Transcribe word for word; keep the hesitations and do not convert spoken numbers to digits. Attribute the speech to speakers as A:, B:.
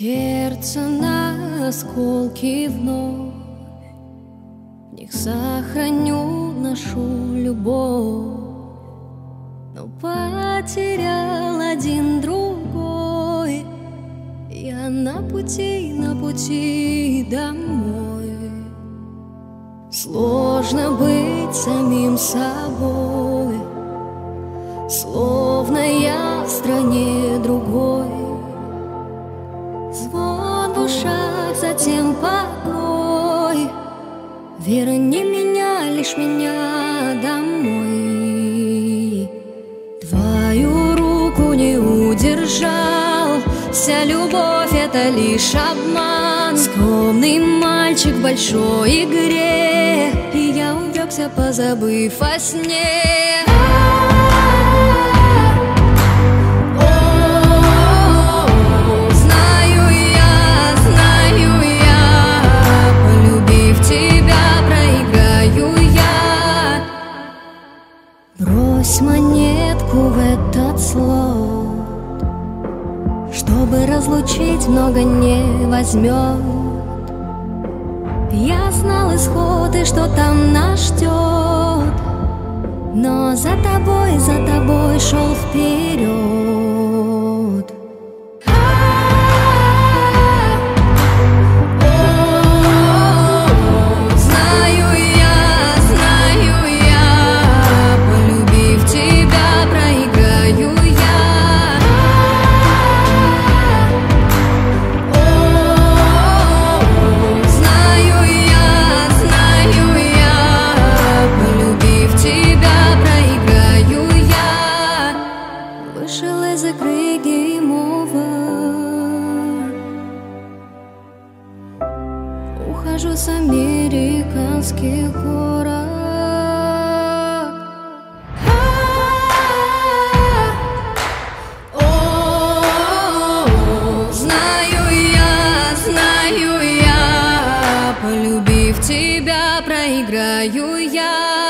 A: Сердце на осколки вновь, в них сохраню нашу любовь, но потерял один другой. Я на пути, на пути домой. Сложно быть самим собой, словно я в стране другой. Звон в ушах, затем покой. Верни меня, лишь меня домой. Твою руку не удержал, вся любовь — это лишь обман. Скромный мальчик в большой игре, и я увлекся, позабыв о сне. Брось монетку в этот слот, чтобы разлучить, много не возьмет. Я знал исход и что там нас ждет, но за тобой, за тобой шел вперед. Вышел из игры game over. Ухожу с американских горок. Знаю я, знаю я, полюбив тебя, проиграю я.